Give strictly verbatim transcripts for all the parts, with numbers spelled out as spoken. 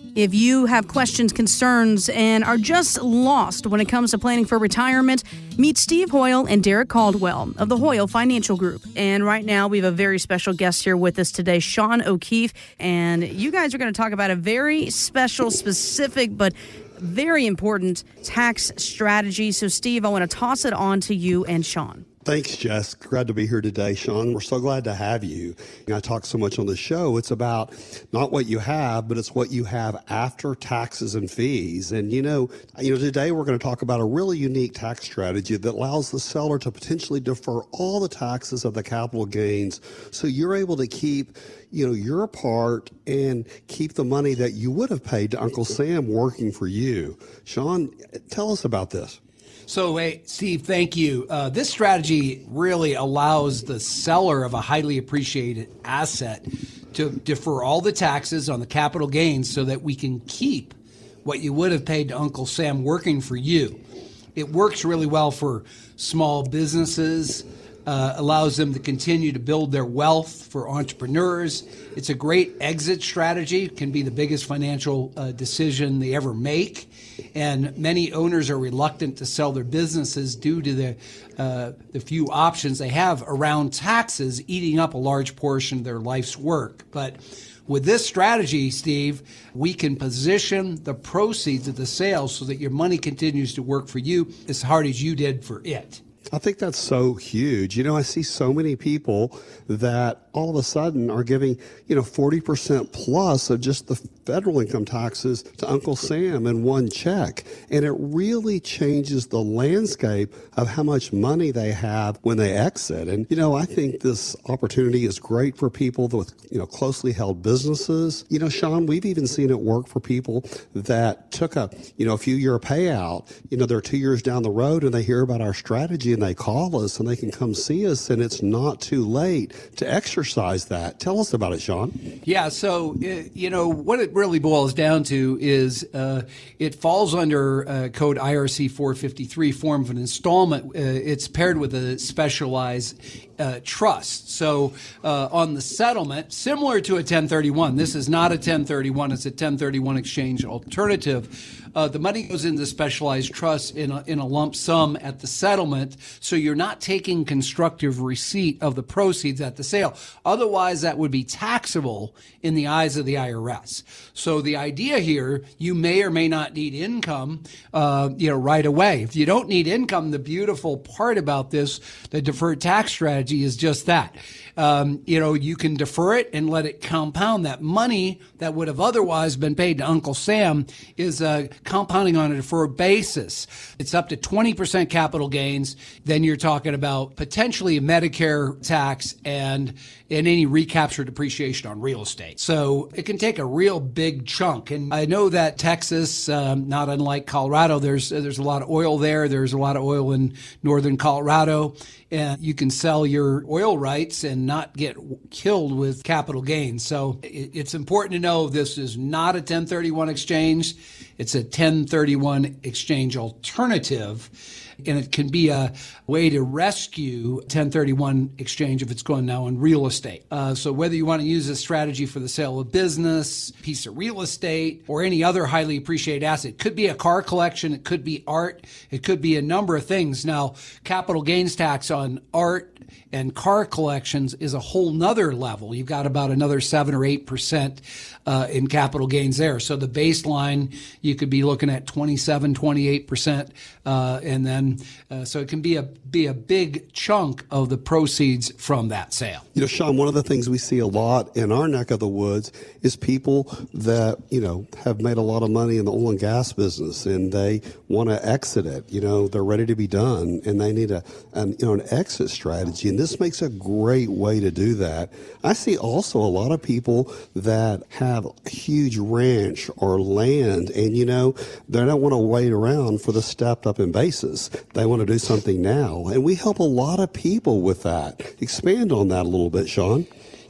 If you have questions, concerns, and are just lost when it comes to planning for retirement, meet Steve Hoyle and Derek Caldwell of the Hoyle Financial Group. And right now, we have a very special guest here with us today, Sean O'Keefe. And you guys are going to talk about a very special, specific, but very important tax strategy. So, Steve, I want to toss it on to you and Sean. Thanks, Jess. Glad to be here today, Sean. We're so glad to have you. I talk so much on the show. It's about not what you have, but it's what you have after taxes and fees. And, you know, you know, today we're going to talk about a really unique tax strategy that allows the seller to potentially defer all the taxes of the capital gains so you're able to keep, you know, your part and keep the money that you would have paid to Uncle Sam working for you. Sean, tell us about this. So, hey, Steve, thank you. Uh, this strategy really allows the seller of a highly appreciated asset to defer all the taxes on the capital gains so that we can keep what you would have paid to Uncle Sam working for you. It works really well for small businesses, uh, allows them to continue to build their wealth for entrepreneurs. It's a great exit strategy. It can be the biggest financial uh, decision they ever make. And many owners are reluctant to sell their businesses due to the uh, the few options they have around taxes eating up a large portion of their life's work. But with this strategy, Steve, we can position the proceeds of the sale so that your money continues to work for you as hard as you did for it. I think that's so huge. You know, I see so many people that all of a sudden are giving, you know, forty percent plus of just the federal income taxes to Uncle Sam in one check. And it really changes the landscape of how much money they have when they exit. And, you know, I think this opportunity is great for people with, you know, closely held businesses. You know, Sean, we've even seen it work for people that took a, you know, a few year payout. You know, they're two years down the road and they hear about our strategy and they call us and they can come see us, and it's not too late to exercise that. Tell us about it, Sean. Yeah, so, uh, you know, what it really boils down to is uh, it falls under uh, code I R C four fifty-three, form of an installment. Uh, it's paired with a specialized uh, trust. So uh, on the settlement, similar to a ten thirty-one, this is not a ten thirty-one, it's a ten thirty-one exchange alternative. Uh, the money goes into specialized trust in a, in a lump sum at the settlement, so you're not taking constructive receipt of the proceeds at the sale. Otherwise, that would be taxable in the eyes of the I R S. So the idea here, you may or may not need income, uh, you know, right away. If you don't need income, the beautiful part about this, the deferred tax strategy, is just that. Um, you know, you can defer it and let it compound. That money that would have otherwise been paid to Uncle Sam is uh, compounding on a deferred basis. It's up to twenty percent capital gains. Then you're talking about potentially a Medicare tax and, and any recapture depreciation on real estate. So it can take a real big chunk. And I know that Texas, um, not unlike Colorado, there's there's a lot of oil there. There's a lot of oil in northern Colorado. And you can sell your oil rights and not get killed with capital gains. So it's important to know this is not a ten thirty-one exchange. It's a ten thirty-one exchange alternative. And it can be a way to rescue ten thirty-one exchange if it's going now on real estate. Uh, so whether you want to use this strategy for the sale of business, piece of real estate, or any other highly appreciated asset, it could be a car collection, it could be art, it could be a number of things. Now, capital gains tax on art and car collections is a whole nother level. You've got about another seven or eight percent uh, in capital gains there. So the baseline, you could be looking at twenty-seven, twenty-eight percent, uh, and then uh, so it can be a be a big chunk of the proceeds from that sale. You know, Sean, one of the things we see a lot in our neck of the woods is people that, you know, have made a lot of money in the oil and gas business and they want to exit it. You know, they're ready to be done and they need a, an, you know, an exit strategy. And this makes a great way to do that. I see also a lot of people that have a huge ranch or land and, you know, they don't want to wait around for the stepped up in basis. They want to do something now. And we help a lot of people with that. Expand on that a little bit, Sean.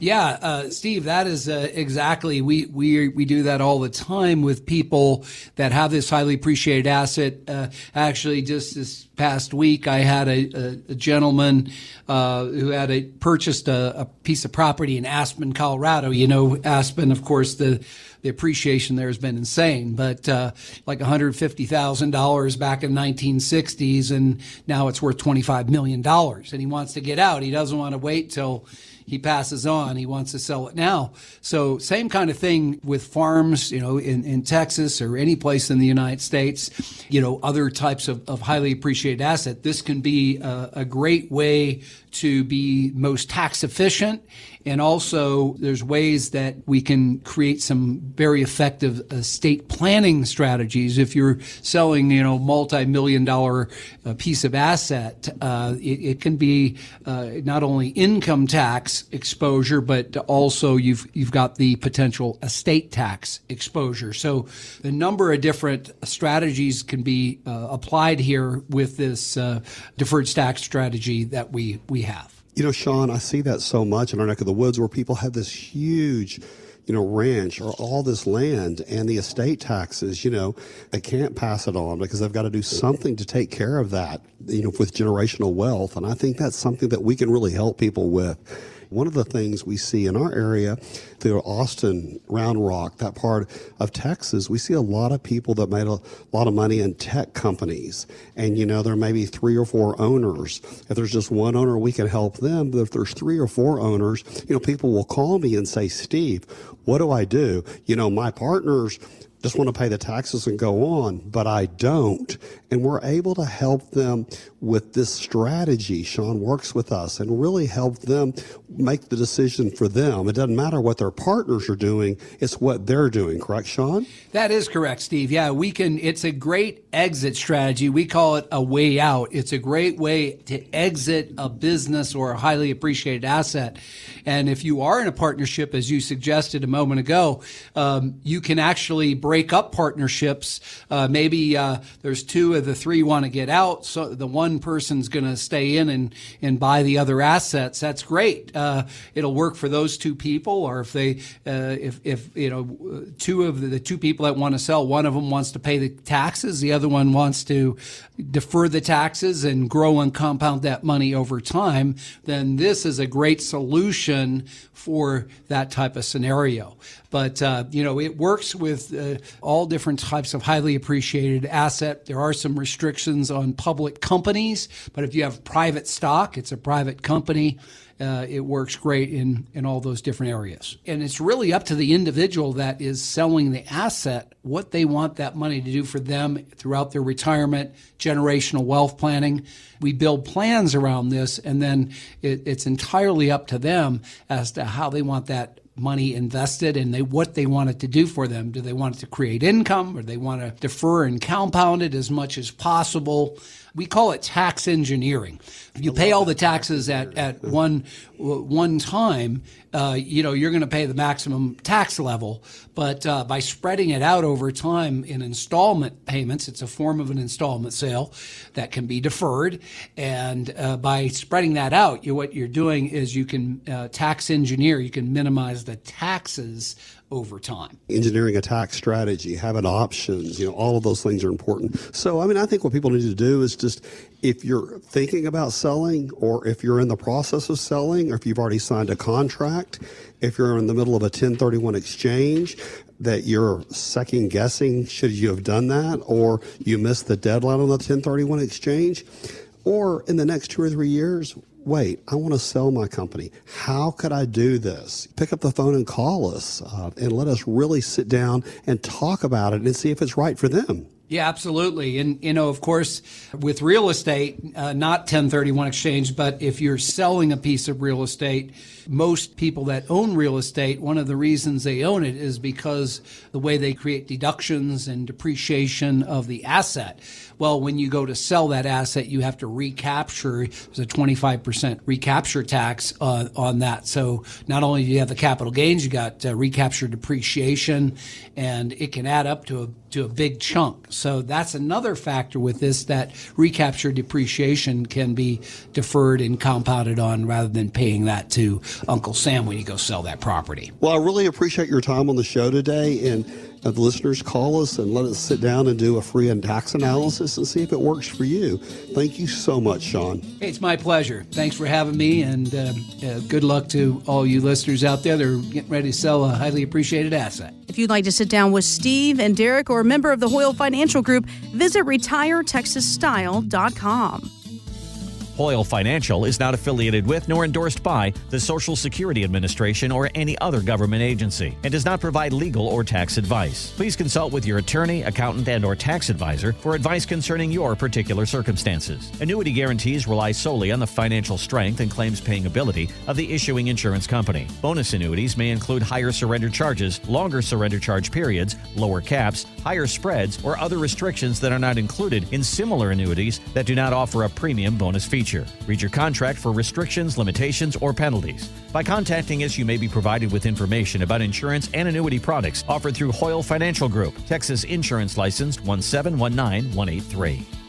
Yeah, uh, Steve, that is uh, exactly, we, we we do that all the time with people that have this highly appreciated asset. Uh, actually, just this past week, I had a, a, a gentleman uh, who had a, purchased a, a piece of property in Aspen, Colorado. You know, Aspen, of course, the the appreciation there has been insane, but uh, like one hundred fifty thousand dollars back in nineteen sixties, and now it's worth twenty-five million dollars. And he wants to get out. He doesn't want to wait till he passes on. He wants to sell it now. So same kind of thing with farms, you know, in, in Texas or any place in the United States, you know, other types of, of highly appreciated asset. This can be a, a great way to be most tax efficient. And also there's ways that we can create some very effective estate planning strategies. If you're selling, you know, multi-million dollar uh, piece of asset, uh, it, it can be uh, not only income tax exposure, but also you've you've got the potential estate tax exposure. So a number of different strategies can be uh, applied here with this uh, deferred tax strategy that we we have. You know, Sean, I see that so much in our neck of the woods where people have this huge, you know, ranch or all this land, and the estate taxes, you know, they can't pass it on because they've got to do something to take care of that, you know, with generational wealth. And I think that's something that we can really help people with. One of the things we see in our area, through Austin, Round Rock, that part of Texas, we see a lot of people that made a lot of money in tech companies. And, you know, there may be three or four owners. If there's just one owner, we can help them. But if there's three or four owners, you know, people will call me and say, Steve, what do I do? You know, my partners just want to pay the taxes and go on, but I don't. And we're able to help them with this strategy. Sean works with us and really help them make the decision for them. It doesn't matter what their partners are doing, it's what they're doing. Correct, Sean? That is correct, Steve. Yeah, we can, it's a great exit strategy. We call it a way out. It's a great way to exit a business or a highly appreciated asset. And if you are in a partnership, as you suggested a moment ago, um, you can actually break up partnerships. Uh, maybe uh, there's two of the three want to get out, so the one person's going to stay in and, and buy the other assets. That's great. Uh, it'll work for those two people, or if they, uh, if if you know, two of the, the two people that want to sell, one of them wants to pay the taxes, the other one wants to defer the taxes and grow and compound that money over time, then this is a great solution for that type of scenario. But, uh, you know, it works with uh, all different types of highly appreciated asset. There are some restrictions on public companies, but if you have private stock, it's a private company. Uh, it works great in, in all those different areas. And it's really up to the individual that is selling the asset, what they want that money to do for them throughout their retirement, generational wealth planning. We build plans around this, and then it, it's entirely up to them as to how they want that money invested and they what they want it to do for them. Do they want it to create income, or do they want to defer and compound it as much as possible? We call it tax engineering. If you pay all the taxes at, at one one time, uh, you know, you're going to pay the maximum tax level. But uh, by spreading it out over time in installment payments, it's a form of an installment sale that can be deferred. And uh, by spreading that out, you, what you're doing is you can uh, tax engineer, you can minimize the taxes over time. Engineering a tax strategy, having options, you know, all of those things are important. So, I mean, I think what people need to do is just, if you're thinking about selling, or if you're in the process of selling, or if you've already signed a contract, if you're in the middle of a ten thirty-one exchange, that you're second guessing, should you have done that, or you missed the deadline on the ten thirty-one exchange, or in the next two or three years, wait, I want to sell my company. How could I do this? Pick up the phone and call us uh, and let us really sit down and talk about it and see if it's right for them. Yeah, absolutely. And, you know, of course, with real estate, uh, not ten thirty-one exchange, but if you're selling a piece of real estate, most people that own real estate, one of the reasons they own it is because the way they create deductions and depreciation of the asset. Well, when you go to sell that asset, you have to recapture. There's a twenty-five percent recapture tax uh, on that. So not only do you have the capital gains, you got uh, recapture depreciation, and it can add up to a to a big chunk. So that's another factor with this, that recapture depreciation can be deferred and compounded on rather than paying that to Uncle Sam when you go sell that property. Well, I really appreciate your time on the show today, and uh, the listeners call us and let us sit down and do a free tax analysis and see if it works for you. Thank you so much, Sean. Hey, it's my pleasure. Thanks for having me, and uh, uh, good luck to all you listeners out there that are getting ready to sell a highly appreciated asset. If you'd like to sit down with Steve and Derek or a member of the Hoyle Financial Group, visit retire texas style dot com. Hoyle Financial is not affiliated with nor endorsed by the Social Security Administration or any other government agency and does not provide legal or tax advice. Please consult with your attorney, accountant, and or tax advisor for advice concerning your particular circumstances. Annuity guarantees rely solely on the financial strength and claims-paying ability of the issuing insurance company. Bonus annuities may include higher surrender charges, longer surrender charge periods, lower caps, higher spreads, or other restrictions that are not included in similar annuities that do not offer a premium bonus feature. Read your contract for restrictions, limitations, or penalties. By contacting us, you may be provided with information about insurance and annuity products offered through Hoyle Financial Group, Texas Insurance Licensed one seven one nine one eight three.